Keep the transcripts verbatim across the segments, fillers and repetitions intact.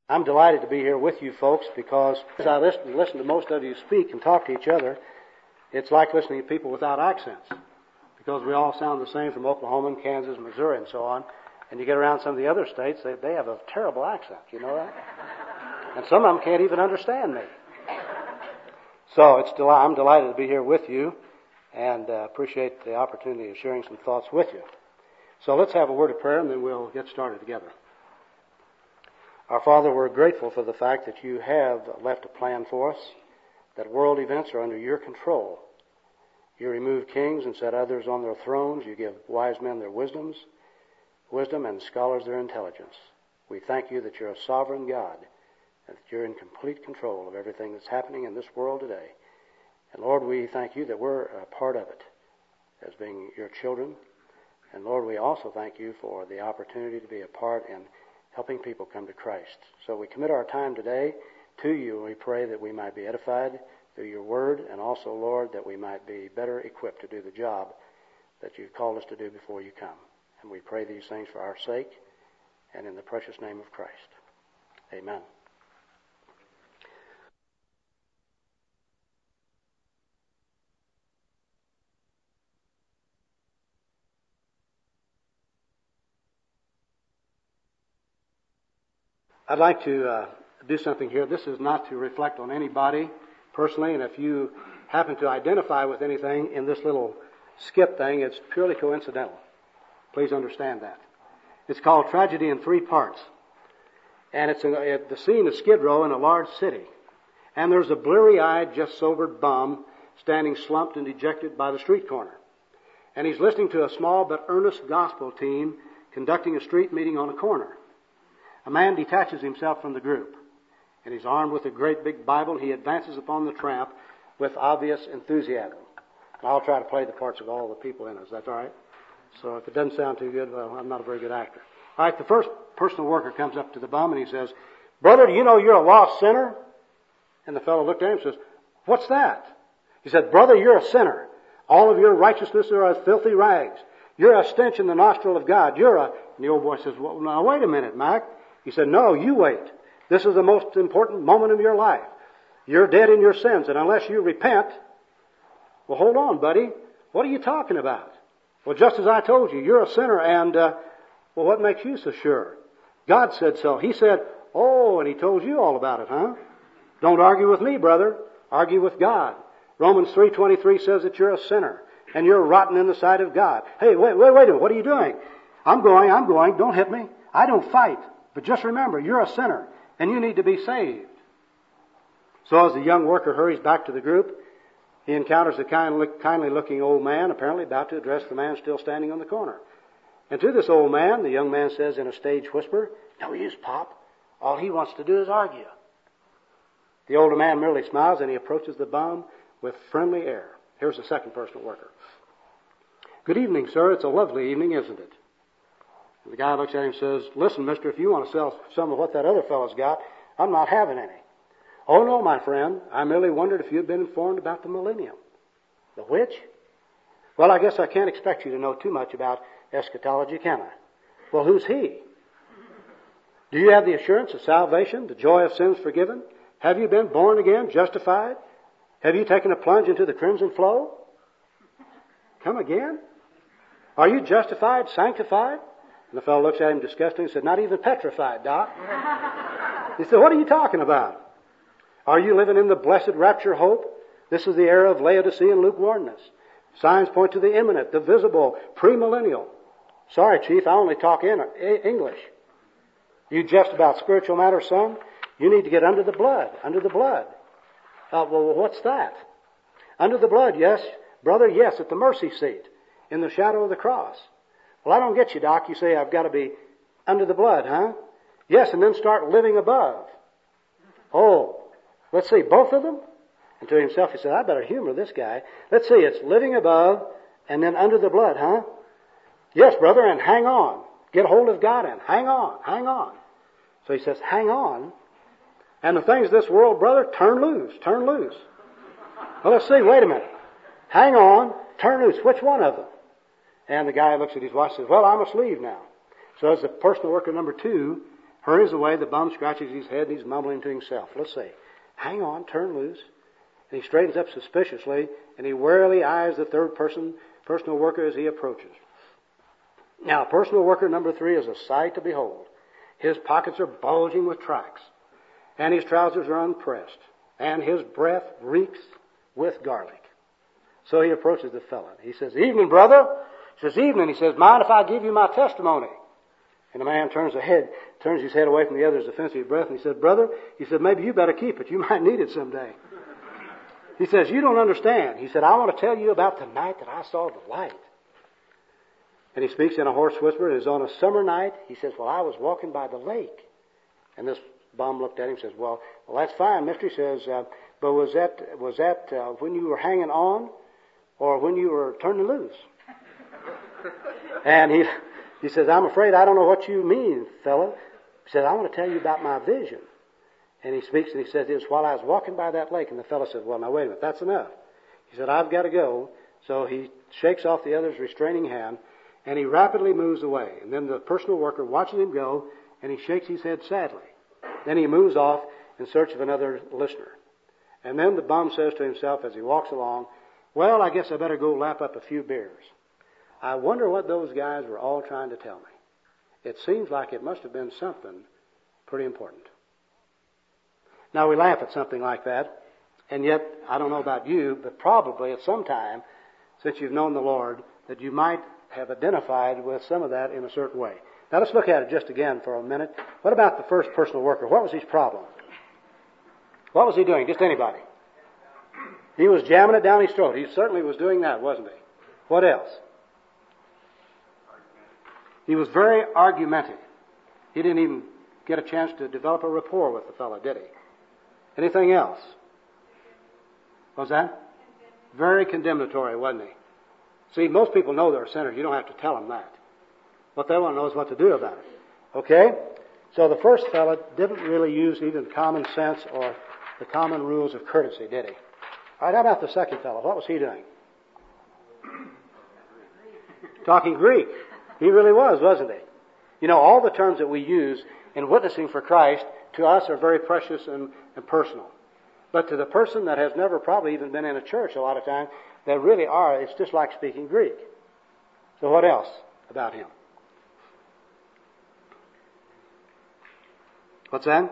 I'm delighted to be here with you folks because as I listen, listen to most of you speak and talk to each other, it's like listening to people without accents because we all sound the same from Oklahoma and Kansas, Missouri, and so on. And you get around some of the other states, they, they have a terrible accent, you know that? And some of them can't even understand me. So it's del- I'm delighted to be here with you and uh, appreciate the opportunity of sharing some thoughts with you. So let's have a word of prayer and then we'll get started together. Our Father, we're grateful for the fact that you have left a plan for us, that world events are under your control. You remove kings and set others on their thrones. You give wise men their wisdoms, wisdom and scholars their intelligence. We thank you that you're a sovereign God, and that you're in complete control of everything that's happening in this world today. And Lord, we thank you that we're a part of it as being your children. And Lord, we also thank you for the opportunity to be a part in helping people come to Christ. So we commit our time today to you, and we pray that we might be edified through your word, and also, Lord, that we might be better equipped to do the job that you've called us to do before you come. And we pray these things for our sake and in the precious name of Christ. Amen. I'd like to uh, do something here. This is not to reflect on anybody personally, and if you happen to identify with anything in this little skip thing, it's purely coincidental. Please understand that. It's called Tragedy in Three Parts. And it's in, it, the scene is Skid Row in a large city. And there's a bleary-eyed, just sobered bum standing slumped and dejected by the street corner. And he's listening to a small but earnest gospel team conducting a street meeting on a corner. A man detaches himself from the group, and he's armed with a great big Bible. He advances upon the tramp with obvious enthusiasm. And I'll try to play the parts of all the people in it. Is that all right? So if it doesn't sound too good, well, I'm not a very good actor. All right, the first personal worker comes up to the bum, and he says, "Brother, do you know you're a lost sinner?" And the fellow looked at him and says, "What's that?" He said, "Brother, you're a sinner. All of your righteousness are as filthy rags. You're a stench in the nostril of God. You're a..." And the old boy says, "Well, now, wait a minute, Mac." He said, "No, you wait. This is the most important moment of your life. You're dead in your sins, and unless you repent..." "Well, hold on, buddy. What are you talking about?" "Well, just as I told you, you're a sinner, and, uh, well, what makes you so sure?" "God said so." He said, "Oh, and he told you all about it, huh?" "Don't argue with me, brother. Argue with God. Romans three twenty-three says that you're a sinner, and you're rotten in the sight of God." "Hey, wait, wait, wait a minute. What are you doing?" "I'm going, I'm going. Don't hit me. I don't fight. But just remember, you're a sinner, and you need to be saved." So as the young worker hurries back to the group, he encounters a kindly looking old man, apparently about to address the man still standing on the corner. And to this old man, the young man says in a stage whisper, "No use, Pop. All he wants to do is argue." The older man merely smiles, and he approaches the bum with friendly air. Here's the second personal worker. "Good evening, sir. It's a lovely evening, isn't it?" And the guy looks at him and says, "Listen, mister, if you want to sell some of what that other fellow's got, I'm not having any." "Oh, no, my friend. I merely wondered if you'd been informed about the millennium." "The which?" "Well, I guess I can't expect you to know too much about eschatology, can I?" "Well, who's he?" "Do you have the assurance of salvation, the joy of sins forgiven? Have you been born again, justified? Have you taken a plunge into the crimson flow?" "Come again?" "Are you justified, sanctified?" And the fellow looks at him disgusted and said, "Not even petrified, Doc." He said, "What are you talking about?" "Are you living in the blessed rapture hope? This is the era of Laodicean lukewarmness. Signs point to the imminent, the visible, premillennial." "Sorry, Chief, I only talk in English." "You jest about spiritual matters, son? You need to get under the blood, under the blood." Uh, well, what's that?" "Under the blood, yes. Brother, yes, at the mercy seat, in the shadow of the cross." "Well, I don't get you, Doc. You say I've got to be under the blood, huh?" "Yes, and then start living above." "Oh, let's see, both of them?" And to himself he said, "I better humor this guy. Let's see, it's living above and then under the blood, huh?" "Yes, brother, and hang on. Get hold of God and hang on, hang on." So he says, "Hang on. And the things of this world, brother, turn loose, turn loose." "Well, let's see, wait a minute. Hang on, turn loose. Which one of them?" And the guy looks at his watch and says, "Well, I must leave now." So as the personal worker number two hurries away. The bum scratches his head and he's mumbling to himself. Let's see. Hang on, turn loose. And he straightens up suspiciously and he warily eyes the third person, personal worker as he approaches. Now, personal worker number three is a sight to behold. His pockets are bulging with tracts, and his trousers are unpressed, and his breath reeks with garlic. So he approaches the fellow. He says, "Evening, brother." He says, "Evening." He says, "Mind if I give you my testimony?" And the man turns ahead, turns his head away from the other's offensive breath, and he said, "Brother," he said, "maybe you better keep it. You might need it someday." He says, "You don't understand." He said, "I want to tell you about the night that I saw the light." And he speaks in a hoarse whisper. It is on a summer night. He says, "Well, I was walking by the lake." And this bum looked at him and says, well, well, that's fine, mister. He says, uh, but was that, was that uh, when you were hanging on or when you were turning loose? And he, he says, "I'm afraid I don't know what you mean, fella." He says, "I want to tell you about my vision." And he speaks and he says, "It was while I was walking by that lake." And the fellow said, "Well, now wait a minute, that's enough." He said, "I've got to go." So he shakes off the other's restraining hand and he rapidly moves away. And then the personal worker watches him go and he shakes his head sadly. Then he moves off in search of another listener. And then the bum says to himself as he walks along, "Well, I guess I better go lap up a few beers. I wonder what those guys were all trying to tell me. It seems like it must have been something pretty important." Now, we laugh at something like that, and yet, I don't know about you, but probably at some time, since you've known the Lord, that you might have identified with some of that in a certain way. Now, let's look at it just again for a minute. What about the first personal worker? What was his problem? What was he doing? Just anybody. He was jamming it down his throat. He certainly was doing that, wasn't he? What else? He was very argumentative. He didn't even get a chance to develop a rapport with the fellow, did he? Anything else? What was that? Very condemnatory, wasn't he? See, most people know they're sinners. You don't have to tell them that. What they want to know is what to do about it. Okay? So the first fellow didn't really use even common sense or the common rules of courtesy, did he? All right, how about the second fellow? What was he doing? Talking Greek. He really was, wasn't he? You know, all the terms that we use in witnessing for Christ to us are very precious and, and personal. But to the person that has never probably even been in a church a lot of times, they really are, it's just like speaking Greek. So what else about him? What's that?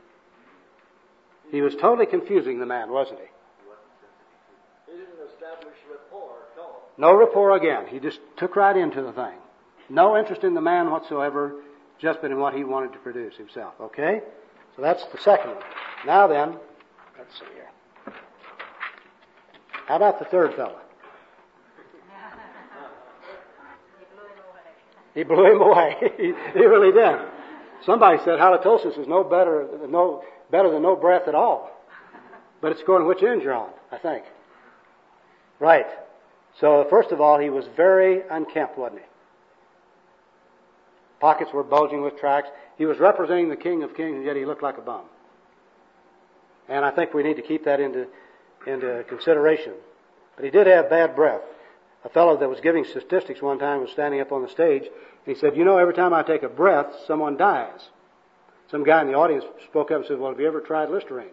He was totally confusing the man, wasn't he? He didn't establish rapport at all. No rapport again. He just took right into the thing. No interest in the man whatsoever, just but in what he wanted to produce himself. Okay? So that's the second one. Now then, let's see here. How about the third fellow? He blew him away. he, he really did. Somebody said halitosis is no better, no better than no breath at all. But it's according to which end you're on, I think. Right. So first of all, he was very unkempt, wasn't he? Pockets were bulging with tracts. He was representing the King of Kings, and yet he looked like a bum. And I think we need to keep that into, into consideration. But he did have bad breath. A fellow that was giving statistics one time was standing up on the stage, and he said, "You know, every time I take a breath, someone dies." Some guy in the audience spoke up and said, "Well, have you ever tried Listerine?"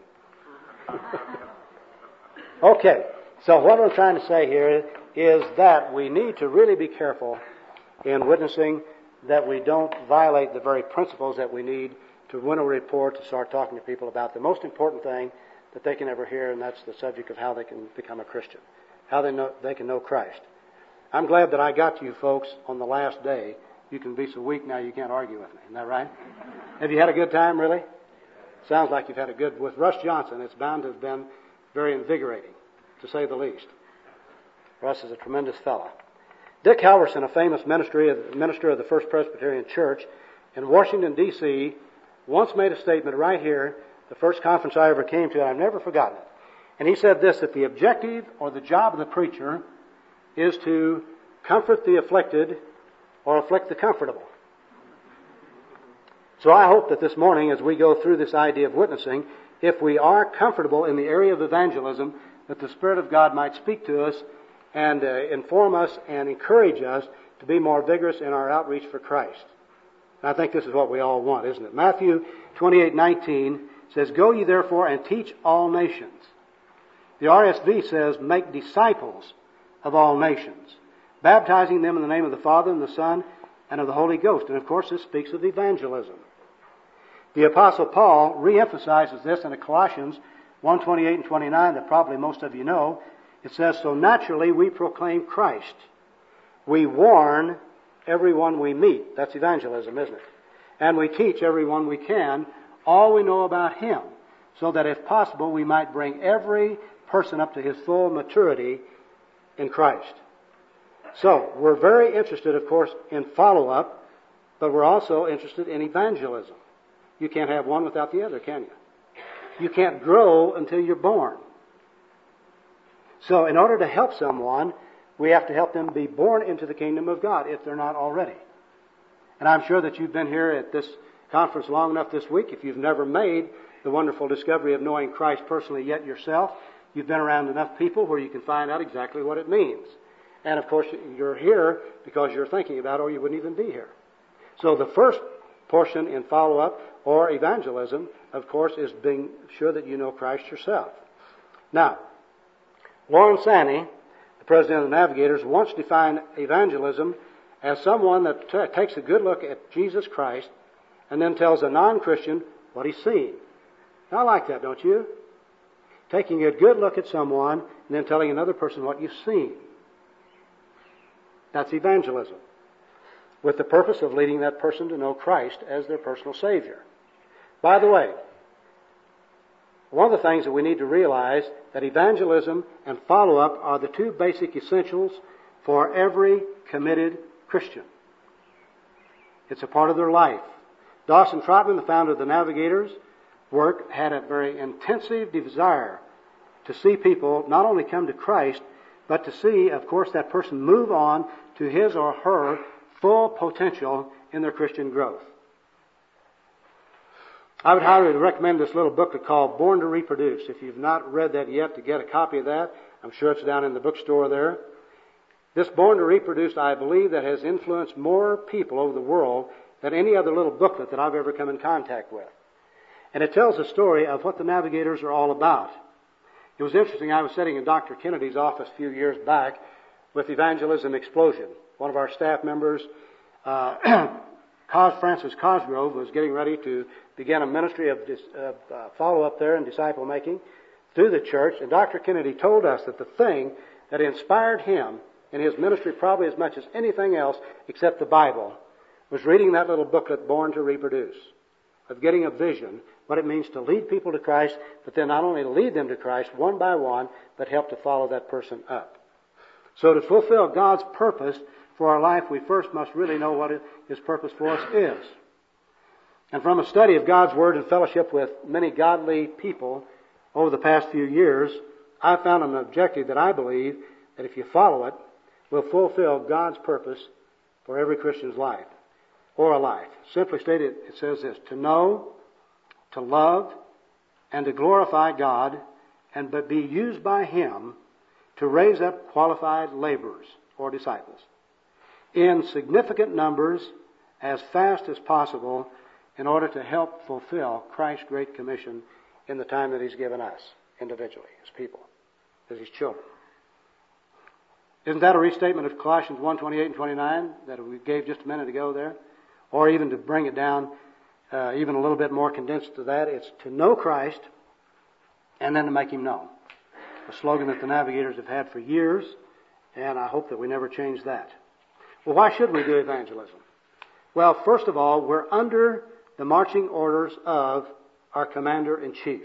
Okay, so what I'm trying to say here is that we need to really be careful in witnessing, that we don't violate the very principles that we need to win a rapport, to start talking to people about the most important thing that they can ever hear, and that's the subject of how they can become a Christian, how they know they can know Christ. I'm glad that I got to you folks on the last day. You can be so weak now you can't argue with me. Isn't that right? Have you had a good time, really? Sounds like you've had a good... With Russ Johnson, it's bound to have been very invigorating, to say the least. Russ is a tremendous fellow. Dick Halverson, a famous ministry of, minister of the First Presbyterian Church in Washington, D C, once made a statement right here, the first conference I ever came to, and I've never forgotten it. And he said this, that the objective or the job of the preacher is to comfort the afflicted or afflict the comfortable. So I hope that this morning, as we go through this idea of witnessing, if we are comfortable in the area of evangelism, that the Spirit of God might speak to us and uh, inform us and encourage us to be more vigorous in our outreach for Christ. And I think this is what we all want, isn't it? Matthew twenty-eight nineteen says, "Go ye therefore and teach all nations." The R S V says, "Make disciples of all nations, baptizing them in the name of the Father and the Son and of the Holy Ghost." And of course this speaks of evangelism. The Apostle Paul re-emphasizes this in Colossians one twenty-eight and twenty-nine that probably most of you know. It says, "So naturally we proclaim Christ. We warn everyone we meet." That's evangelism, isn't it? "And we teach everyone we can all we know about Him, so that if possible we might bring every person up to his full maturity in Christ." So, we're very interested, of course, in follow-up, but we're also interested in evangelism. You can't have one without the other, can you? You can't grow until you're born. So, in order to help someone, we have to help them be born into the kingdom of God, if they're not already. And I'm sure that you've been here at this conference long enough this week. If you've never made the wonderful discovery of knowing Christ personally yet yourself, you've been around enough people where you can find out exactly what it means. And of course, you're here because you're thinking about it, or you wouldn't even be here. So the first portion in follow-up or evangelism, of course, is being sure that you know Christ yourself. Now, Lawrence Annie, the president of the Navigators, once defined evangelism as someone that t- takes a good look at Jesus Christ and then tells a non-Christian what he's seen. Now, I like that, don't you? Taking a good look at someone and then telling another person what you've seen. That's evangelism, with the purpose of leading that person to know Christ as their personal Savior. By the way, one of the things that we need to realize that evangelism and follow-up are the two basic essentials for every committed Christian. It's a part of their life. Dawson Trotman, the founder of the Navigators, work had a very intensive desire to see people not only come to Christ, but to see, of course, that person move on to his or her full potential in their Christian growth. I would highly recommend this little booklet called Born to Reproduce. If you've not read that yet, to get a copy of that, I'm sure it's down in the bookstore there. This Born to Reproduce, I believe, that has influenced more people over the world than any other little booklet that I've ever come in contact with. And it tells the story of what the Navigators are all about. It was interesting, I was sitting in Doctor Kennedy's office a few years back with Evangelism Explosion. One of our staff members, uh, Francis Cosgrove, was getting ready to begin a ministry of uh, uh, follow-up there and disciple-making through the church. And Doctor Kennedy told us that the thing that inspired him in his ministry probably as much as anything else except the Bible was reading that little booklet, Born to Reproduce, of getting a vision, what it means to lead people to Christ, but then not only lead them to Christ one by one, but help to follow that person up. So to fulfill God's purpose for our life, we first must really know what His purpose for us is. And from a study of God's Word and fellowship with many godly people over the past few years, I found an objective that I believe that if you follow it, will fulfill God's purpose for every Christian's life, or a life. Simply stated, it says this: to know, to love, and to glorify God, and but be used by Him to raise up qualified laborers or disciples in significant numbers as fast as possible in order to help fulfill Christ's Great Commission in the time that He's given us individually, as people, as His children. Isn't that a restatement of Colossians one twenty-eight and twenty-nine that we gave just a minute ago there? Or even to bring it down uh, even a little bit more condensed to that, it's to know Christ and then to make Him known. A slogan that the Navigators have had for years, and I hope that we never change that. Well, why should we do evangelism? Well, first of all, we're under the marching orders of our Commander-in-Chief.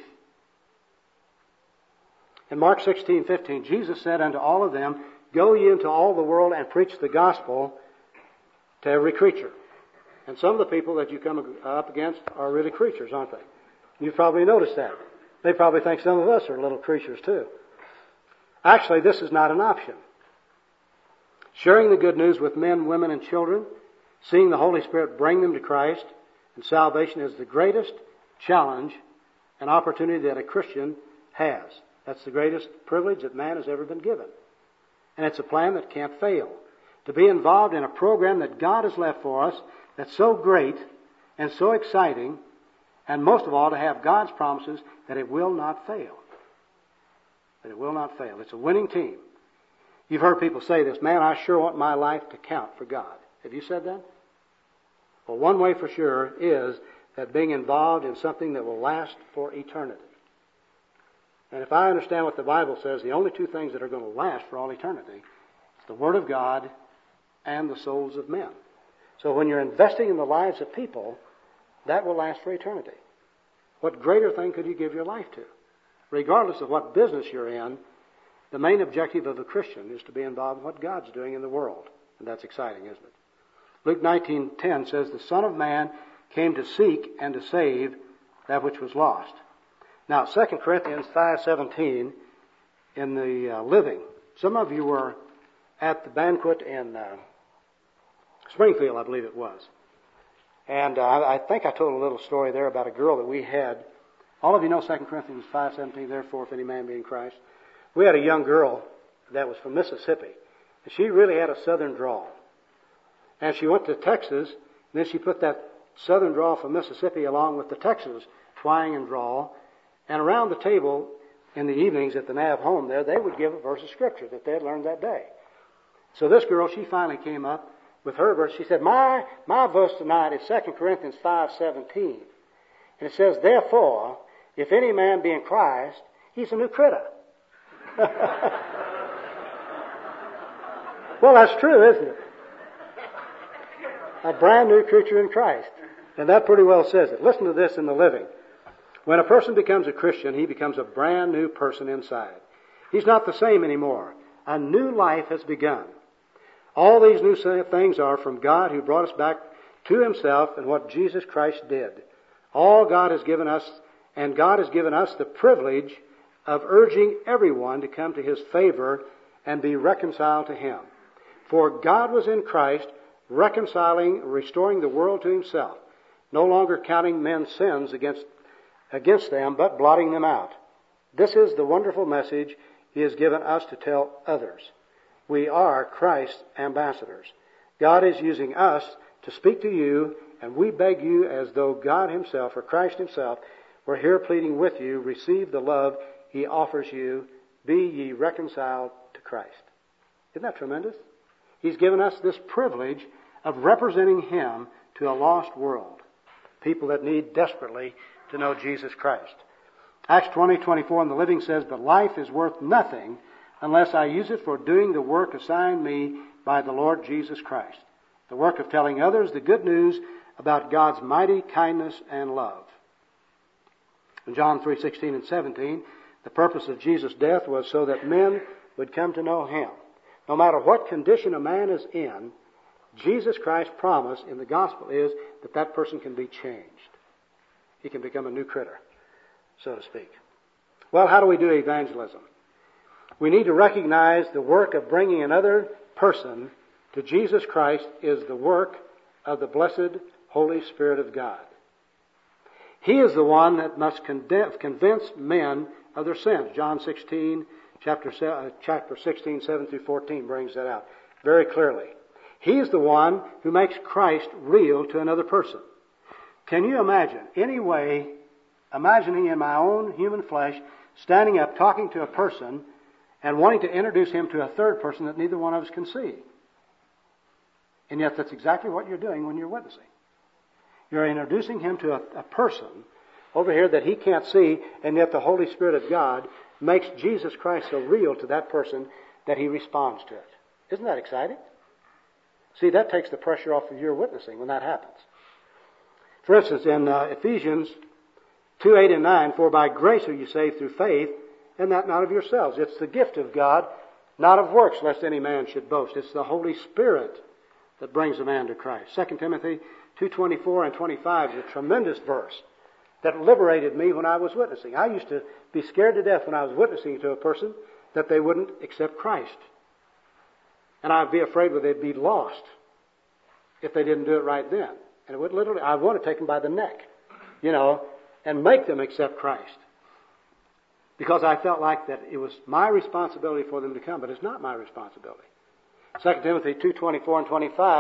In Mark sixteen fifteen, Jesus said unto all of them, "Go ye into all the world and preach the gospel to every creature." And some of the people that you come up against are really creatures, aren't they? You've probably noticed that. They probably think some of us are little creatures too. Actually, this is not an option. Sharing the good news with men, women, and children, seeing the Holy Spirit bring them to Christ and salvation is the greatest challenge and opportunity that a Christian has. That's the greatest privilege that man has ever been given. And it's a plan that can't fail. To be involved in a program that God has left for us that's so great and so exciting, and most of all to have God's promises that it will not fail. That it will not fail. It's a winning team. You've heard people say this, man, I sure want my life to count for God. Have you said that? Well, one way for sure is that being involved in something that will last for eternity. And if I understand what the Bible says, the only two things that are going to last for all eternity is the Word of God and the souls of men. So when you're investing in the lives of people, that will last for eternity. What greater thing could you give your life to? Regardless of what business you're in, the main objective of a Christian is to be involved in what God's doing in the world. And that's exciting, isn't it? Luke nineteen ten says, the Son of Man came to seek and to save that which was lost. Now, Second Corinthians five seventeen in the uh, Living. Some of you were at the banquet in uh, Springfield, I believe it was. And uh, I think I told a little story there about a girl that we had. All of you know Second Corinthians five seventeen, therefore, if any man be in Christ. We had a young girl that was from Mississippi. And she really had a southern drawl. And she went to Texas, and then she put that southern drawl from Mississippi along with the Texas twang and drawl. And around the table in the evenings at the Nav home there, they would give a verse of Scripture that they had learned that day. So this girl, she finally came up with her verse. She said, my, my verse tonight is Second Corinthians five seventeen. And it says, therefore, if any man be in Christ, he's a new critter. Well, that's true, isn't it? A brand new creature in Christ. And that pretty well says it. Listen to this in the Living. When a person becomes a Christian, he becomes a brand new person inside. He's not the same anymore. A new life has begun. All these new things are from God who brought us back to Himself and what Jesus Christ did. All God has given us, and God has given us the privilege of urging everyone to come to His favor and be reconciled to Him. For God was in Christ, reconciling, restoring the world to Himself, no longer counting men's sins against, against them, but blotting them out. This is the wonderful message He has given us to tell others. We are Christ's ambassadors. God is using us to speak to you, and we beg you as though God Himself or Christ Himself were here pleading with you, receive the love He offers you, be ye reconciled to Christ. Isn't that tremendous? He's given us this privilege of representing Him to a lost world. People that need desperately to know Jesus Christ. Acts twenty twenty-four in the Living says, but life is worth nothing unless I use it for doing the work assigned me by the Lord Jesus Christ. The work of telling others the good news about God's mighty kindness and love. In John three sixteen and seventeen, the purpose of Jesus' death was so that men would come to know Him. No matter what condition a man is in, Jesus Christ's promise in the gospel is that that person can be changed. He can become a new critter, so to speak. Well, how do we do evangelism? We need to recognize the work of bringing another person to Jesus Christ is the work of the blessed Holy Spirit of God. He is the one that must convince men of their sins. John sixteen, chapter, uh, chapter sixteen, seven through fourteen brings that out very clearly. He is the one who makes Christ real to another person. Can you imagine any way, imagining in my own human flesh, standing up, talking to a person, and wanting to introduce him to a third person that neither one of us can see? And yet that's exactly what you're doing when you're witnessing. You're introducing him to a, a person over here that he can't see, and yet the Holy Spirit of God makes Jesus Christ so real to that person that he responds to it. Isn't that exciting? See, that takes the pressure off of your witnessing when that happens. For instance, in uh, Ephesians two, eight and nine, for by grace are you saved through faith, and that not of yourselves. It's the gift of God, not of works, lest any man should boast. It's the Holy Spirit that brings a man to Christ. Second Timothy two twenty-four and twenty-five is a tremendous verse that liberated me when I was witnessing. I used to be scared to death when I was witnessing to a person that they wouldn't accept Christ. And I'd be afraid that they'd be lost if they didn't do it right then. And it would literally, I'd want to take them by the neck, you know, and make them accept Christ. Because I felt like that it was my responsibility for them to come, but it's not my responsibility. Second Timothy two twenty-four and twenty-five,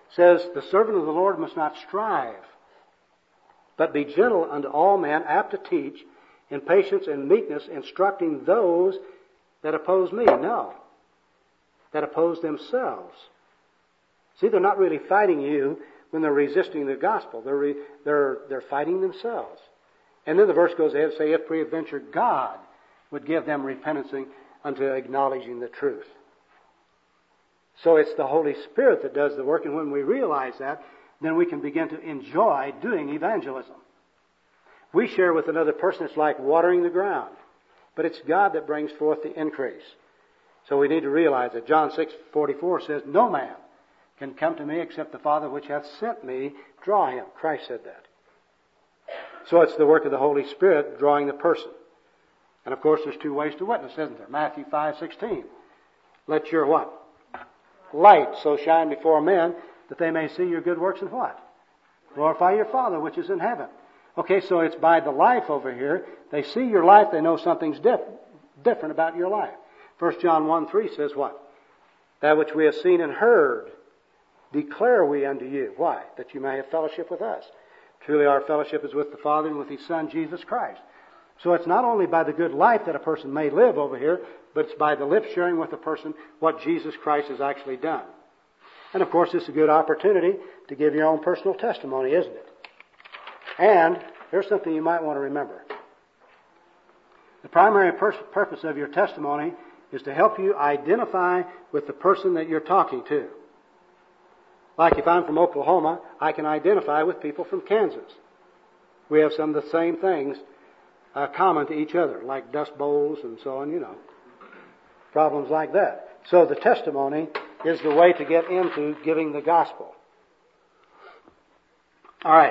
says, the servant of the Lord must not strive, but be gentle unto all men, apt to teach, in patience and meekness, instructing those that oppose me. No, that oppose themselves. See, they're not really fighting you when they're resisting the gospel. They're, re, they're, they're fighting themselves. And then the verse goes ahead and says, if peradventure God would give them repenting unto acknowledging the truth. So it's the Holy Spirit that does the work, and when we realize that, then we can begin to enjoy doing evangelism. We share with another person, it's like watering the ground. But it's God that brings forth the increase. So we need to realize that John six forty-four says, no man can come to me except the Father which hath sent me draw him. Christ said that. So it's the work of the Holy Spirit drawing the person. And of course there's two ways to witness, isn't there? Matthew five sixteen. Let your what? Light so shine before men that they may see your good works and what? Glorify your Father which is in heaven. Okay, so it's by the life over here. They see your life, they know something's diff- different about your life. First John one three says what? That which we have seen and heard declare we unto you. Why? That you may have fellowship with us. Truly our fellowship is with the Father and with His Son, Jesus Christ. So it's not only by the good life that a person may live over here, but it's by the lip sharing with a person what Jesus Christ has actually done. And of course, it's a good opportunity to give your own personal testimony, isn't it? And here's something you might want to remember. The primary pur- purpose of your testimony is to help you identify with the person that you're talking to. Like if I'm from Oklahoma, I can identify with people from Kansas. We have some of the same things uh, common to each other, like dust bowls and so on, you know. Problems like that. So the testimony is the way to get into giving the gospel. All right.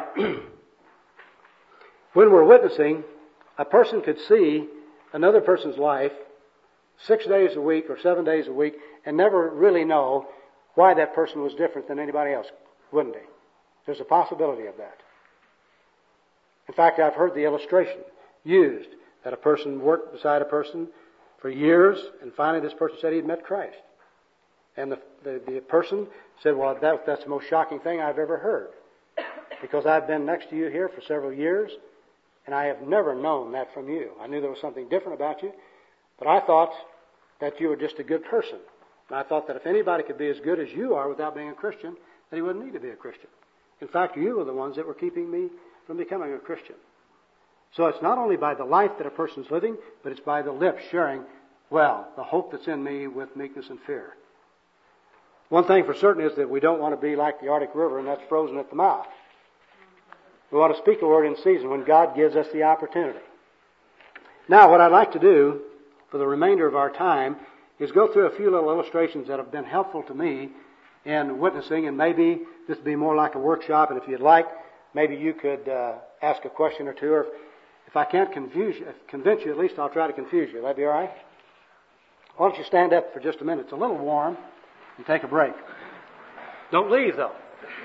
When we're witnessing, a person could see another person's life six days a week or seven days a week and never really know why that person was different than anybody else, wouldn't he? There's a possibility of that. In fact, I've heard the illustration used that a person worked beside a person for years, and finally this person said he'd met Christ. And the, the, the person said, well, that, that's the most shocking thing I've ever heard. Because I've been next to you here for several years, and I have never known that from you. I knew there was something different about you, but I thought that you were just a good person. And I thought that if anybody could be as good as you are without being a Christian, that he wouldn't need to be a Christian. In fact, you were the ones that were keeping me from becoming a Christian. So it's not only by the life that a person's living, but it's by the lips sharing, well, the hope that's in me with meekness and fear. One thing for certain is that we don't want to be like the Arctic River, and that's frozen at the mouth. We want to speak a word in season when God gives us the opportunity. Now, what I'd like to do for the remainder of our time is go through a few little illustrations that have been helpful to me in witnessing, and maybe this would be more like a workshop, and if you'd like, maybe you could uh, ask a question or two, or if I can't confuse you, convince you, at least I'll try to confuse you. That'd be all right? Why don't you stand up for just a minute? It's a little warm, and take a break. Don't leave, though.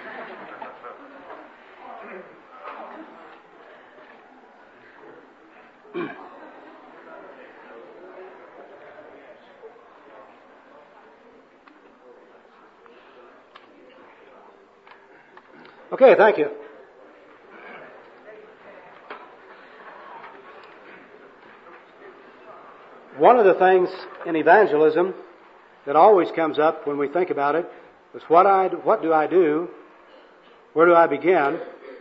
Okay, thank you. One of the things in evangelism that always comes up when we think about it is what I what do I do? Where do I begin?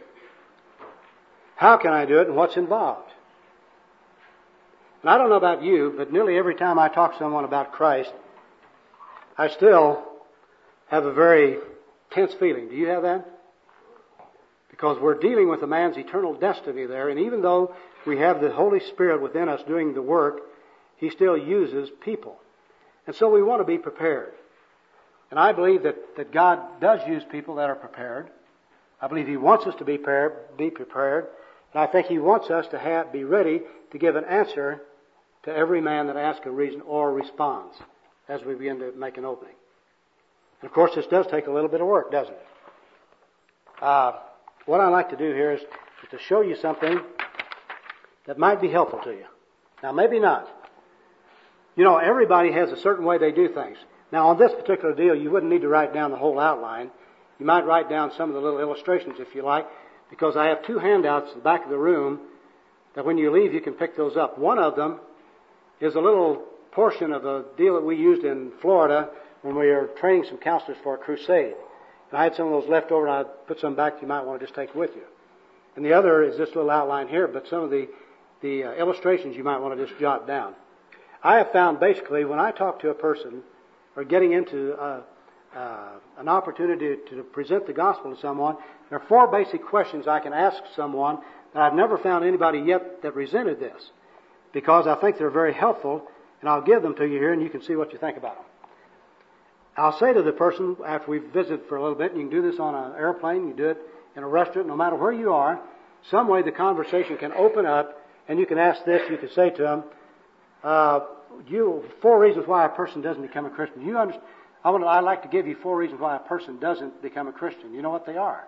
How can I do it, and what's involved? And I don't know about you, but nearly every time I talk to someone about Christ, I still have a very tense feeling. Do you have that? Because we're dealing with a man's eternal destiny there, and even though we have the Holy Spirit within us doing the work, He still uses people. And so we want to be prepared. And I believe that, that God does use people that are prepared. I believe He wants us to be prepared, be prepared. And I think He wants us to have, be ready to give an answer to every man that asks a reason or responds as we begin to make an opening. And of course, this does take a little bit of work, doesn't it? Uh, what I like to do here is, is to show you something that might be helpful to you. Now, maybe not. You know, everybody has a certain way they do things. Now, on this particular deal, you wouldn't need to write down the whole outline. You might write down some of the little illustrations if you like, because I have two handouts in the back of the room that when you leave you can pick those up. One of them is a little portion of a deal that we used in Florida when we were training some counselors for a crusade. And I had some of those left over, and I put some back you might want to just take with you. And the other is this little outline here, but some of the, the uh, illustrations you might want to just jot down. I have found basically when I talk to a person or getting into uh, uh, an opportunity to present the gospel to someone, there are four basic questions I can ask someone that I've never found anybody yet that resented this, because I think they're very helpful, and I'll give them to you here and you can see what you think about them. I'll say to the person after we've visited for a little bit, and you can do this on an airplane, you do it in a restaurant, no matter where you are, some way the conversation can open up, and you can ask this, you can say to them, uh, you, four reasons why a person doesn't become a Christian. You understand? I would, I'd like to give you four reasons why a person doesn't become a Christian. You know what they are?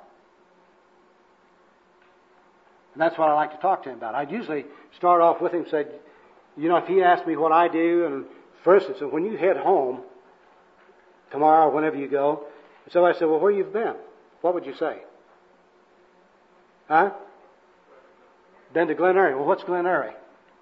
And that's what I like to talk to him about. I'd usually start off with him and say, you know, if he asked me what I do, and for instance, when you head home tomorrow or whenever you go, and somebody said, well, where you've been? What would you say? Huh? Been to Glen Eyrie. Well, what's Glen Eyrie?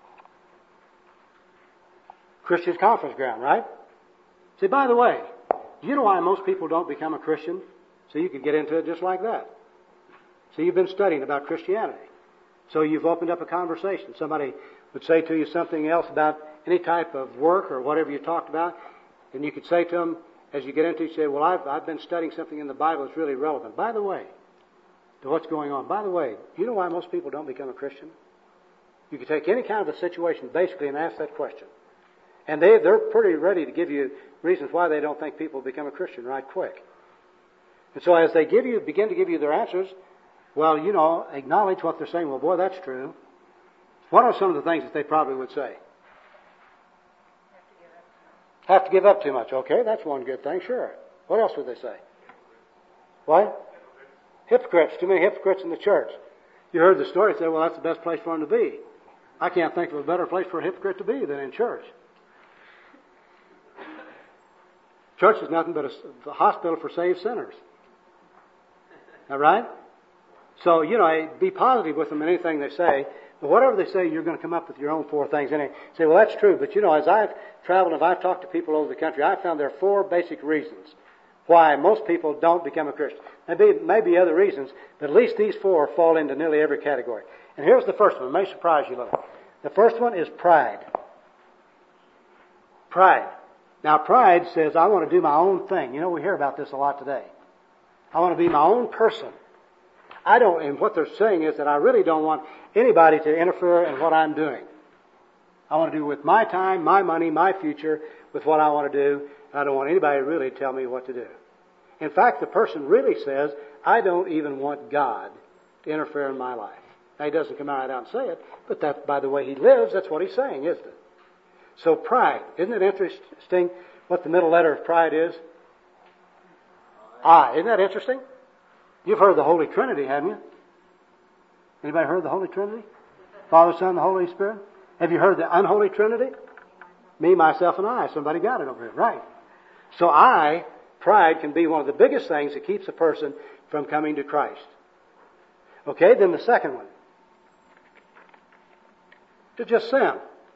Christian conference ground, right? See, by the way, do you know why most people don't become a Christian? So you could get into it just like that. So you've been studying about Christianity. So you've opened up a conversation. Somebody would say to you something else about any type of work or whatever you talked about, and you could say to them, as you get into it, you say, well, I've, I've been studying something in the Bible that's really relevant. By the way, to what's going on. By the way, do you know why most people don't become a Christian? You could take any kind of a situation basically and ask that question. And they, they're pretty ready to give you reasons why they don't think people become a Christian right quick. And so as they give you, begin to give you their answers, well, you know, acknowledge what they're saying. Well, boy, that's true. What are some of the things that they probably would say? Have to give up too much. Okay, that's one good thing, sure. What else would they say? What? Hypocrites. Too many hypocrites in the church. You heard the story, say, well, that's the best place for them to be. I can't think of a better place for a hypocrite to be than in church. Church is nothing but a, a hospital for saved sinners. All right? So, you know, be positive with them in anything they say. But whatever they say, you're going to come up with your own four things. And they say, well, that's true. But, you know, as I've traveled and I've talked to people over the country, I've found there are four basic reasons why most people don't become a Christian. There may be, may be other reasons, but at least these four fall into nearly every category. And here's the first one. It may surprise you a little. The first one is pride. Pride. Now, pride says, I want to do my own thing. You know, we hear about this a lot today. I want to be my own person. I don't, and what they're saying is that I really don't want anybody to interfere in what I'm doing. I want to do with my time, my money, my future, with what I want to do. I don't want anybody to really tell me what to do. In fact, the person really says, I don't even want God to interfere in my life. Now, he doesn't come right out and say it, but that, by the way he lives, that's what he's saying, isn't it? So pride. Isn't it interesting what the middle letter of pride is? I. Isn't that interesting? You've heard the Holy Trinity, haven't you? Anybody heard the Holy Trinity? Father, Son, the Holy Spirit? Have you heard the unholy Trinity? Me, myself, and I. Somebody got it over here. Right. So I, pride can be one of the biggest things that keeps a person from coming to Christ. Okay, then the second one. To just sin.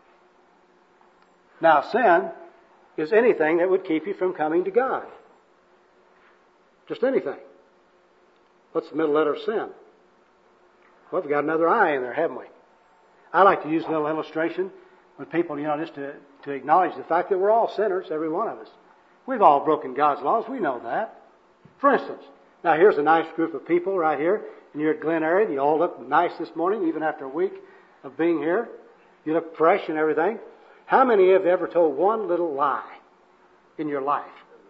Now, sin is anything that would keep you from coming to God. Just anything. What's the middle letter of sin? Well, we've got another I in there, haven't we? I like to use a little illustration with people, you know, just to, to acknowledge the fact that we're all sinners, every one of us. We've all broken God's laws. We know that. For instance, now here's a nice group of people right here, and you're at Glen Eyrie, and you all look nice this morning, even after a week of being here. You look fresh and everything. How many have ever told one little lie in your life?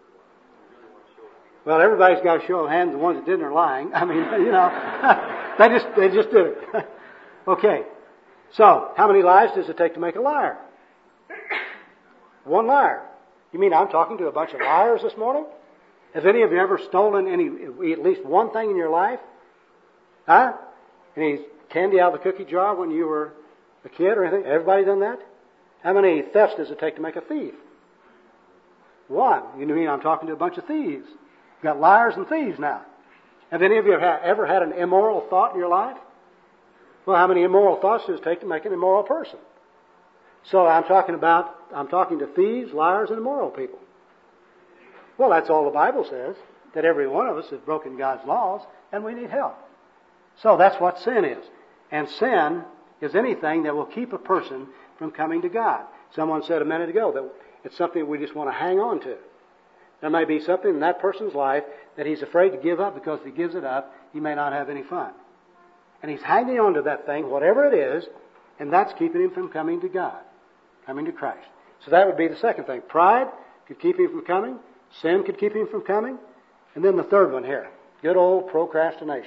Well, everybody's got a show of hands. The ones that didn't are lying. I mean, you know, they just they just did it. Okay. So, how many lies does it take to make a liar? One liar. You mean I'm talking to a bunch of liars this morning? Have any of you ever stolen any, at least one thing in your life? Huh? Any candy out of the cookie jar when you were a kid or anything? Everybody done that? How many thefts does it take to make a thief? One. You mean I'm talking to a bunch of thieves? We've got liars and thieves now. Have any of you ever had an immoral thought in your life? Well, how many immoral thoughts does it take to make an immoral person? So I'm talking about, I'm talking to thieves, liars, and immoral people. Well, that's all the Bible says, that every one of us has broken God's laws, and we need help. So that's what sin is. And sin is anything that will keep a person from coming to God. Someone said a minute ago that it's something we just want to hang on to. There may be something in that person's life that he's afraid to give up, because if he gives it up, he may not have any fun. And he's hanging on to that thing, whatever it is, and that's keeping him from coming to God, coming to Christ. So that would be the second thing. Pride could keep him from coming. Sin could keep him from coming. And then the third one here, good old procrastination.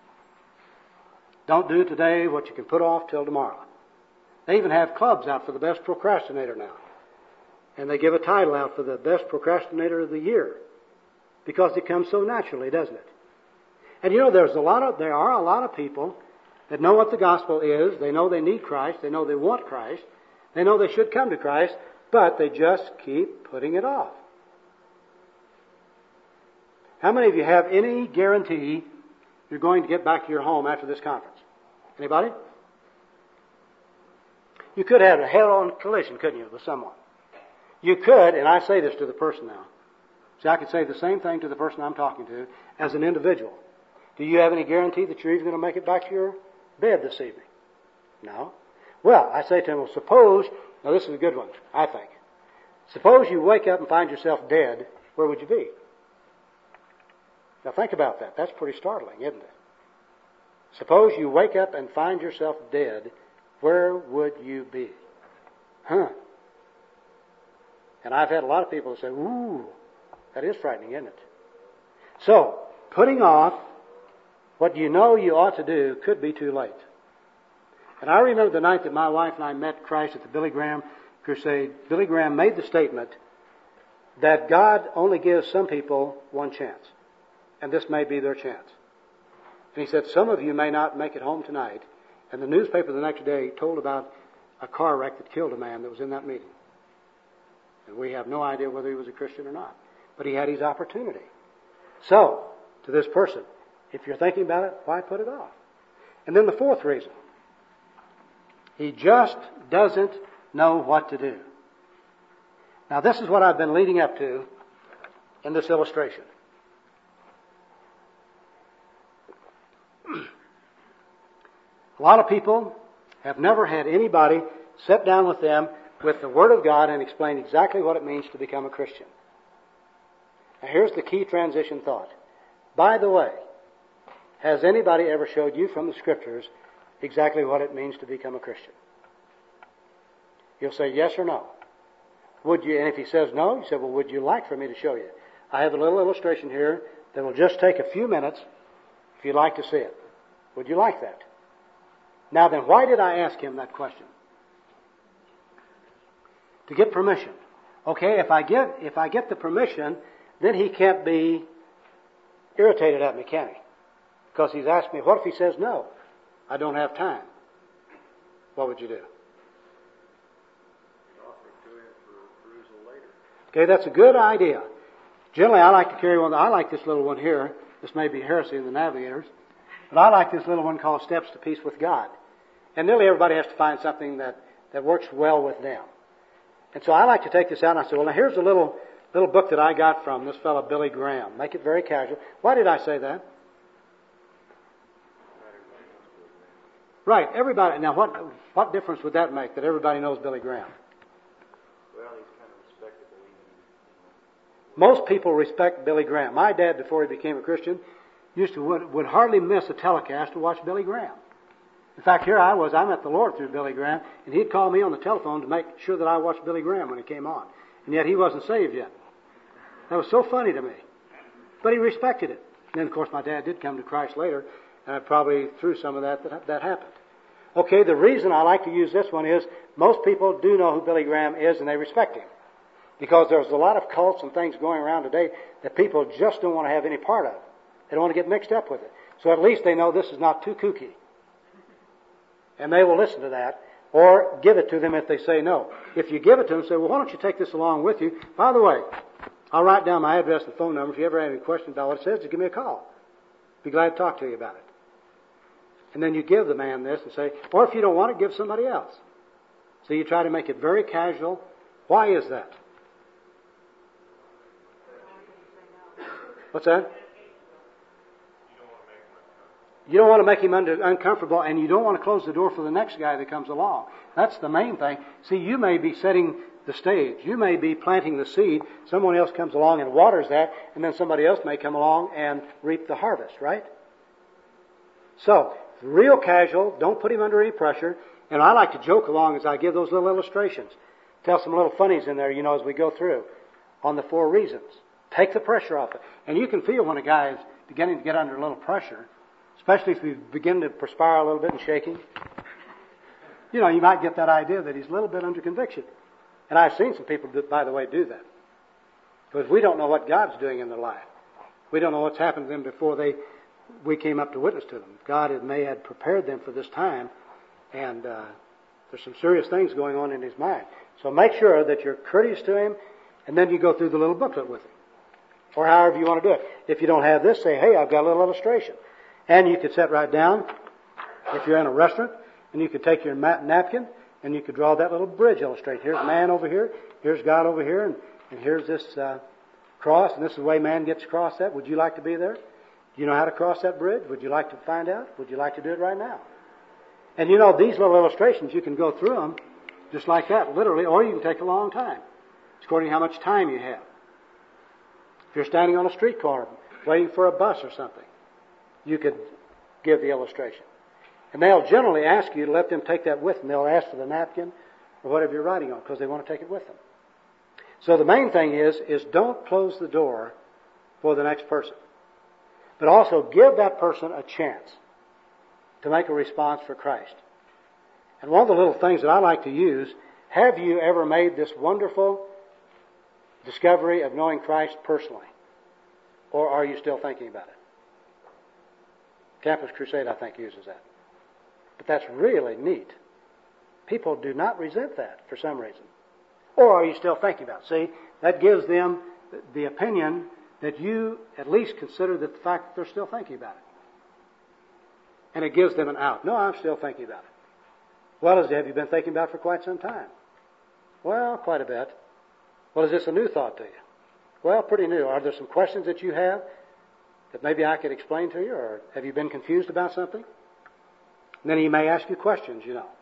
Don't do today what you can put off till tomorrow. They even have clubs out for the best procrastinator now. And they give a title out for the best procrastinator of the year, because it comes so naturally, doesn't it? And you know, there's a lot of, there are a lot of people that know what the gospel is. They know they need Christ. They know they want Christ. They know they should come to Christ, but they just keep putting it off. How many of you have any guarantee you're going to get back to your home after this conference? Anybody? You could have a head-on collision, couldn't you, with someone? You could, and I say this to the person now. See, I could say the same thing to the person I'm talking to as an individual. Do you have any guarantee that you're even going to make it back to your bed this evening? No. Well, I say to him, well, suppose, now this is a good one, I think. Suppose you wake up and find yourself dead, where would you be? Now think about that. That's pretty startling, isn't it? Suppose you wake up and find yourself dead, where would you be? Huh. And I've had a lot of people say, ooh, that is frightening, isn't it? So, putting off what you know you ought to do could be too late. And I remember the night that my wife and I met Christ at the Billy Graham crusade. Billy Graham made the statement that God only gives some people one chance. And this may be their chance. And he said, some of you may not make it home tonight. And the newspaper the next day told about a car wreck that killed a man that was in that meeting. And we have no idea whether he was a Christian or not. But he had his opportunity. So, to this person, if you're thinking about it, why put it off? And then the fourth reason. He just doesn't know what to do. Now this is what I've been leading up to in this illustration. A lot of people have never had anybody sit down with them with the Word of God and explain exactly what it means to become a Christian. Now here's the key transition thought. By the way, has anybody ever showed you from the Scriptures exactly what it means to become a Christian? You'll say yes or no. Would you? And if he says no, you say, well, would you like for me to show you? I have a little illustration here that will just take a few minutes if you'd like to see it. Would you like that? Now then, why did I ask him that question? To get permission. Okay, if I get if I get the permission, then he can't be irritated at me, can he? Because he's asked me, what if he says no? I don't have time. What would you do? Offer it to him for perusal later. Okay, that's a good idea. Generally, I like to carry one. I like this little one here. This may be heresy in the Navigators, but I like this little one called Steps to Peace with God. And nearly everybody has to find something that, that works well with them. And so I like to take this out and I say, well, now here's a little little book that I got from this fellow Billy Graham. Make it very casual. Why did I say that? Right, everybody. Now, what what difference would that make that everybody knows Billy Graham? Well, he's kind of respectable even. Most people respect Billy Graham. My dad, before he became a Christian, used to would, would hardly miss a telecast to watch Billy Graham. In fact, here I was, I met the Lord through Billy Graham, and he'd call me on the telephone to make sure that I watched Billy Graham when he came on. And yet he wasn't saved yet. That was so funny to me. But he respected it. And then, of course, my dad did come to Christ later, and probably through some of that, that, that happened. Okay, the reason I like to use this one is most people do know who Billy Graham is, and they respect him. Because there's a lot of cults and things going around today that people just don't want to have any part of. They don't want to get mixed up with it. So at least they know this is not too kooky. And they will listen to that, or give it to them if they say no. If you give it to them, say, well, why don't you take this along with you? By the way, I'll write down my address and phone number. If you ever have any questions about what it says, just give me a call. Be glad to talk to you about it. And then you give the man this and say, or if you don't want it, give somebody else. So you try to make it very casual. Why is that? What's that? You don't want to make him under, uncomfortable, and you don't want to close the door for the next guy that comes along. That's the main thing. See, you may be setting the stage. You may be planting the seed. Someone else comes along and waters that, and then somebody else may come along and reap the harvest, right? So, real casual. Don't put him under any pressure. And I like to joke along as I give those little illustrations. Tell some little funnies in there, you know, as we go through on the four reasons. Take the pressure off it. And you can feel when a guy is beginning to get under a little pressure, especially if we begin to perspire a little bit and shaking. You know, you might get that idea that he's a little bit under conviction. And I've seen some people, that, by the way, do that. Because we don't know what God's doing in their life. We don't know what's happened to them before they we came up to witness to them. God had, may have prepared them for this time, and uh, there's some serious things going on in his mind. So make sure that you're courteous to him, and then you go through the little booklet with him. Or however you want to do it. If you don't have this, say, hey, I've got a little illustration. And you could sit right down, if you're in a restaurant, and you could take your napkin, and you could draw that little bridge illustration. Here's man over here, here's God over here, and, and here's this uh, cross, and this is the way man gets across that. Would you like to be there? Do you know how to cross that bridge? Would you like to find out? Would you like to do it right now? And you know, these little illustrations, you can go through them just like that, literally, or you can take a long time. It's according to how much time you have. If you're standing on a street corner waiting for a bus or something, you could give the illustration. And they'll generally ask you to let them take that with them. They'll ask for the napkin or whatever you're writing on because they want to take it with them. So the main thing is, is don't close the door for the next person. But also give that person a chance to make a response for Christ. And one of the little things that I like to use, have you ever made this wonderful discovery of knowing Christ personally? Or are you still thinking about it? Campus Crusade, I think, uses that. But that's really neat. People do not resent that for some reason. Or are you still thinking about it? See, that gives them the opinion that you at least consider that the fact that they're still thinking about it. And it gives them an out. No, I'm still thinking about it. Well, have you been thinking about it for quite some time? Well, quite a bit. Well, is this a new thought to you? Well, pretty new. Are there some questions that you have that maybe I could explain to you? Or have you been confused about something? And then he may ask you questions, you know.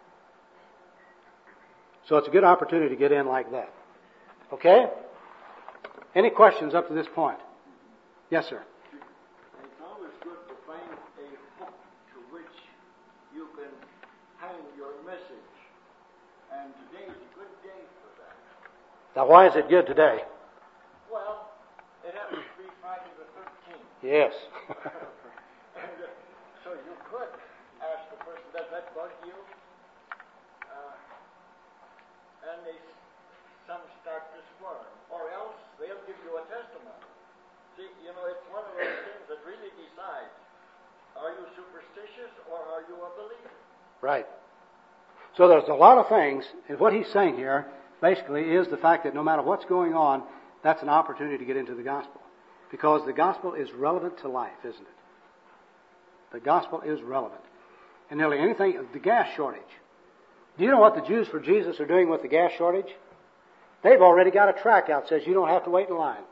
So it's a good opportunity to get in like that. Okay? Any questions up to this point? Yes, sir. It's always good to find a hook to which you can hang your message. And today is a good day for that. Now, why is it good today? Well, it happens to be Friday the thirteenth. Yes. And uh, so you could ask the person, does that bug you? Uh, and they, some start to squirm. Or else they'll give you a testimony. See, you know, it's one of those things that really decides, are you superstitious or are you a believer? Right. So there's a lot of things, and what he's saying here basically is the fact that no matter what's going on, that's an opportunity to get into the gospel. Because the gospel is relevant to life, isn't it? The gospel is relevant. And nearly anything, the gas shortage. Do you know what the Jews for Jesus are doing with the gas shortage? They've already got a tract out that says you don't have to wait in line.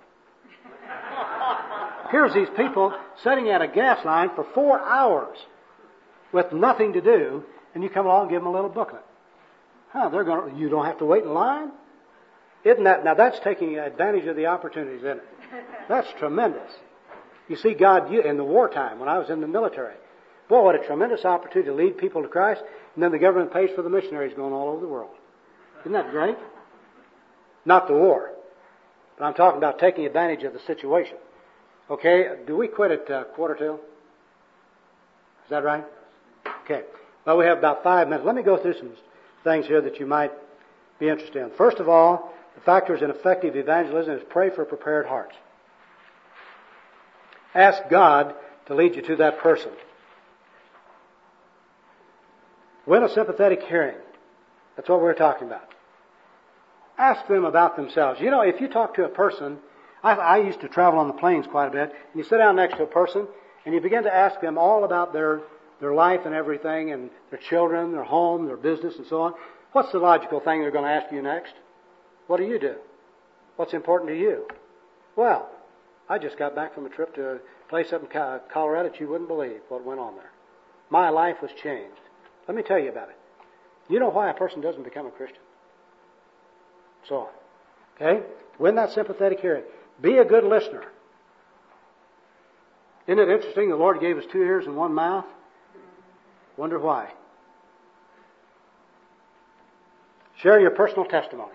Here's these people sitting at a gas line for four hours with nothing to do, and you come along and give them a little booklet. Huh, they're going to, you don't have to wait in line? Isn't that, now that's taking advantage of the opportunities, isn't it? That's tremendous. You see, God, you, in the wartime, when I was in the military, boy, what a tremendous opportunity to lead people to Christ, and then the government pays for the missionaries going all over the world. Isn't that great? Not the war. But I'm talking about taking advantage of the situation. Okay, do we quit at uh, quarter till? Is that right? Okay. Well, we have about five minutes. Let me go through some things here that you might be interested in. First of all, the factors in effective evangelism is pray for prepared hearts. Ask God to lead you to that person. Win a sympathetic hearing. That's what we're talking about. Ask them about themselves. You know, if you talk to a person, I, I used to travel on the planes quite a bit, and you sit down next to a person, and you begin to ask them all about their, their life and everything, and their children, their home, their business, and so on, what's the logical thing they're going to ask you next? What do you do? What's important to you? Well, I just got back from a trip to a place up in Colorado that you wouldn't believe what went on there. My life was changed. Let me tell you about it. You know why a person doesn't become a Christian? So on. Okay? Win that sympathetic hearing. Be a good listener. Isn't it interesting the Lord gave us two ears and one mouth? Wonder why. Share your personal testimony.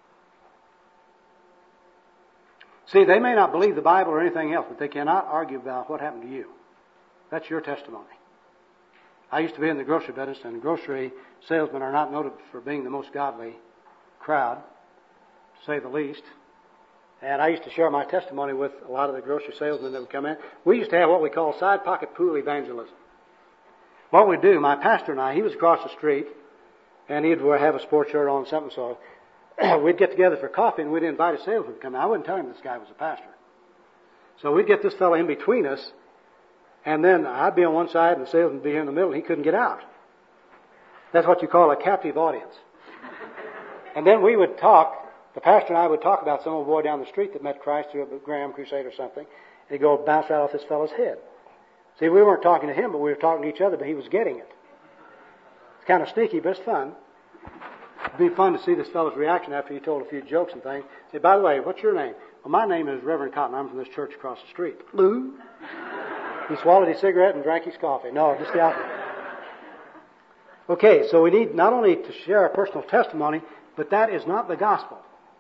See, they may not believe the Bible or anything else, but they cannot argue about what happened to you. That's your testimony. I used to be in the grocery business, and grocery salesmen are not noted for being the most godly crowd, to say the least. And I used to share my testimony with a lot of the grocery salesmen that would come in. We used to have what we call side pocket pool evangelism. What we'd do, my pastor and I, he was across the street, and he'd have a sports shirt on, something, so we'd get together for coffee, and we'd invite a salesman to come in. I wouldn't tell him this guy was a pastor. So we'd get this fellow in between us, and then I'd be on one side, and the salesman would be here in the middle, and he couldn't get out. That's what you call a captive audience. And then we would talk. The pastor and I would talk about some old boy down the street that met Christ through a Graham crusade or something, and he'd go bounce right off this fellow's head. See, we weren't talking to him, but we were talking to each other, but he was getting it. It's kind of sneaky, but it's fun. It'd be fun to see this fellow's reaction after he told a few jokes and things. Say, by the way, what's your name? Well, my name is Reverend Cotton. I'm from this church across the street. Lou? He swallowed his cigarette and drank his coffee. No, just the opposite. Okay, so we need not only to share our personal testimony, but that is not the gospel.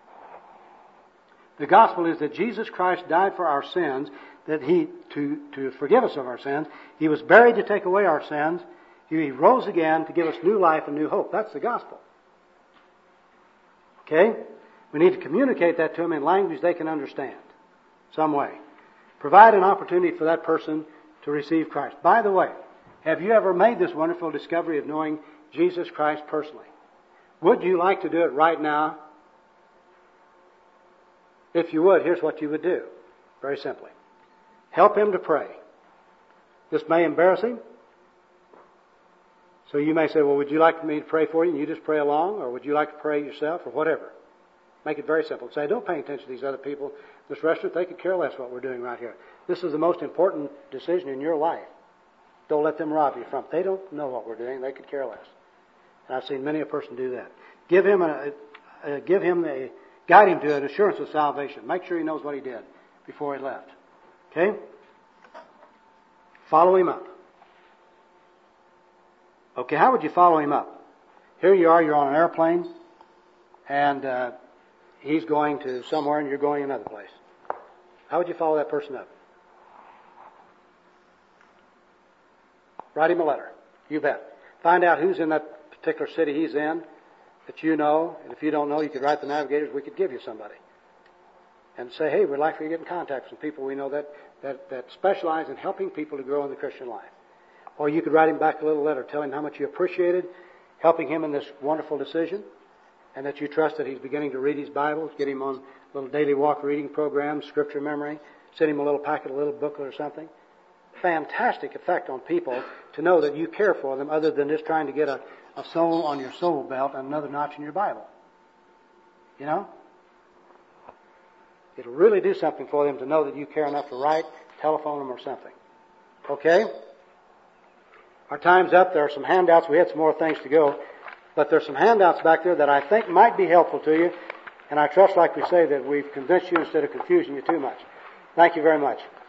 The gospel is that Jesus Christ died for our sins, that He, to, to forgive us of our sins. He was buried to take away our sins. He rose again to give us new life and new hope. That's the gospel. Okay? We need to communicate that to them in language they can understand. Some way. Provide an opportunity for that person to receive Christ. By the way, have you ever made this wonderful discovery of knowing Jesus Christ personally? Would you like to do it right now? If you would, here's what you would do. Very simply. Help him to pray. This may embarrass him. So you may say, well, would you like me to pray for you? And you just pray along, or would you like to pray yourself, or whatever. Make it very simple. Say, don't pay attention to these other people. This restaurant, they could care less what we're doing right here. This is the most important decision in your life. Don't let them rob you from it. They don't know what we're doing. They could care less. And I've seen many a person do that. Give him a, a give him the guide him to an assurance of salvation. Make sure he knows what he did before he left. Okay? Follow him up. Okay, how would you follow him up? Here you are, you're on an airplane, and uh, he's going to somewhere and you're going another place. How would you follow that person up? Write him a letter. You bet. Find out who's in that particular city he's in that you know, and if you don't know, you could write the navigators, we could give you somebody. And say, hey, we'd like for you to get in contact with some people we know that, that, that specialize in helping people to grow in the Christian life. Or you could write him back a little letter telling him how much you appreciated helping him in this wonderful decision, and that you trust that he's beginning to read his Bible, get him on a little daily walk reading program, scripture memory, send him a little packet, a little booklet or something. Fantastic effect on people to know that you care for them other than just trying to get a, a soul on your soul belt and another notch in your Bible. You know? It'll really do something for them to know that you care enough to write, telephone them or something. Okay? Our time's up. There are some handouts. We had some more things to go. But there's some handouts back there that I think might be helpful to you. And I trust, like we say, that we've convinced you instead of confusing you too much. Thank you very much.